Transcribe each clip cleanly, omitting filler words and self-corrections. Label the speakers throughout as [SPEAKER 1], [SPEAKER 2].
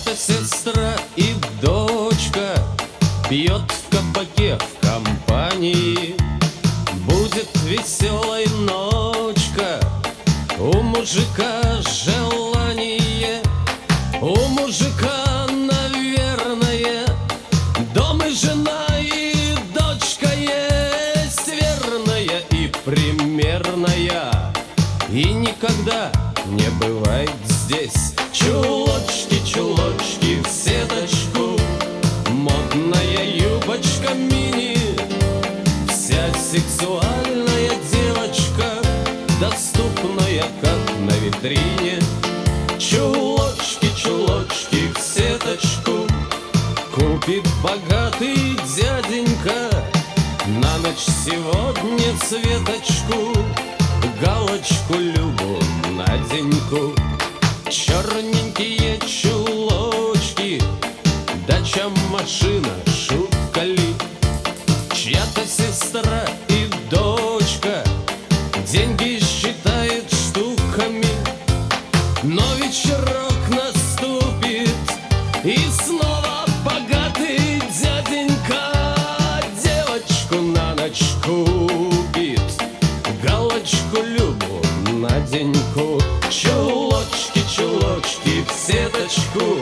[SPEAKER 1] Чья-то сестра и дочка пьет в кабаке в компании. Будет веселой ночка, у мужика желание, у мужика, наверное, дом и жена и дочка есть, верная и примерная. И никогда не бывает здесь чулочки, чулочки в сеточку, модная юбочка мини. Вся сексуальная девочка, доступная, как на витрине. Чулочки, чулочки в сеточку купит богатый дяденька. На ночь сегодня Светочку, галочку Любу, Наденьку. Черненькие чулочки, дача, машина, шутка ли? Чья-то сестра и дочка деньги считает штуками. Но вечерок наступит, и снова богатый дяденька девочку на ночь купит, галочку Любу, Наденьку. Чулочки, чулочки в сеточку,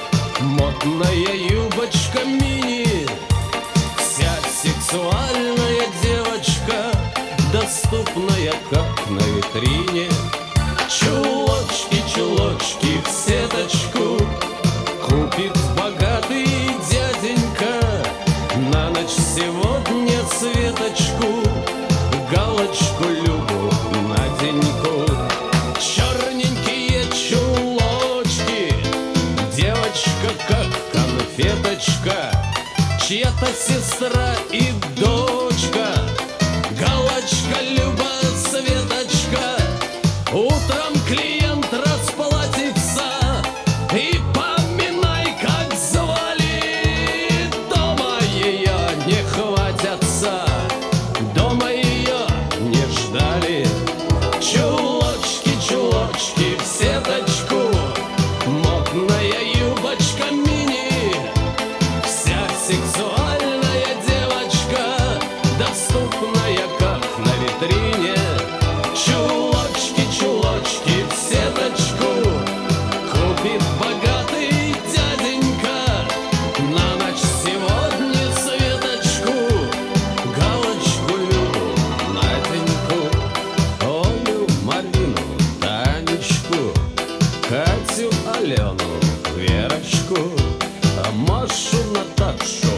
[SPEAKER 1] модная юбочка мини. Вся сексуальная девочка, доступная, как на витрине. Чулочки, чулочки в сеточку купит богатый дяденька. На ночь сегодня Светочку, галочку Любу, Наденьку. Черненькие чулочки, девочка как конфеточка. Чья-то сестра и дочка, галочка Люба, Светочка. Утром клиент расплатится, и поминай, как звали. Дома ее не хватятся, дома ее не ждали. Чулочки, чулочки в сеточку, модная юбочка мини. Вся сексуальная девочка, доступная, как на витрине. Чулочки, чулочки в сеточку купит богатый дяденька. На ночь сегодня Светочку, галочку Любу, Наденьку. Олю, Марину, Танечку, Катю, Алену, Верочку, Машу, Наташу,